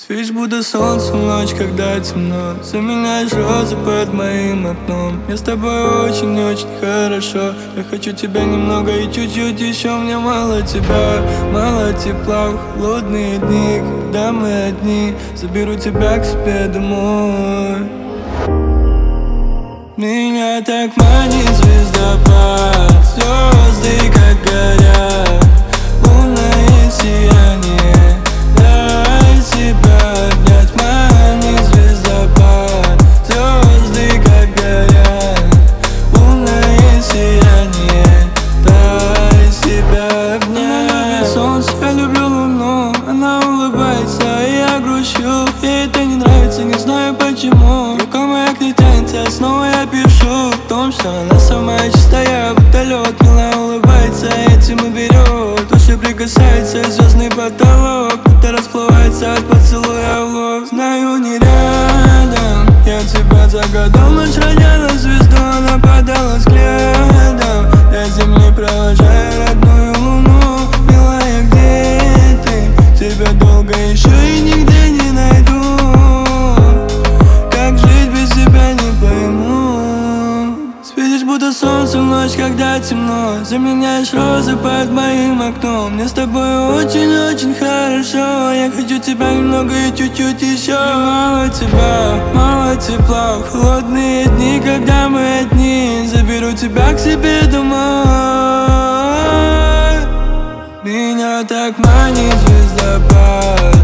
Спишь, будто солнце в ночь, когда темно. Заменяешь розы под моим окном. Мне с тобой очень-очень хорошо. Я хочу тебя немного и чуть-чуть еще. Мне мало тебя, мало тепла в холодные дни, когда мы одни. Заберу тебя к себе домой. Меня так манит звездопад, звезды как горят, лунное сияние. Дай себя обнять, манит звездопад, звезды как горят, лунное сияние. Дай себя обнять. Она любит солнце, я люблю луну. Она улыбается, и я грущу. Ей это не нравится, не знаю почему. Рука моя к ней тянется, снова я пишу в том, что она самая чистая, будто лед. Мило улыбается, этим и берет. Души прикасается звездный потолок, будто расплывается от поцелуя в лоб. Знаю, не рядом, я тебя загадал. Ночь роняла звезду, она падала взглядом до земли, провожая родную луну. Милая, где ты? Тебя долго ищу и нигде не найду. Как жить без тебя, не пойму. Светишь, будто солнце в ночь, когда темно. Заменяешь розы под моим окном. Мне с тобой очень-очень хорошо. Я хочу тебя немного и чуть-чуть еще. Мало тебя, мало тепла в холодные дни, когда мы одни. Заберу тебя к себе домой. Меня так манит звездопад,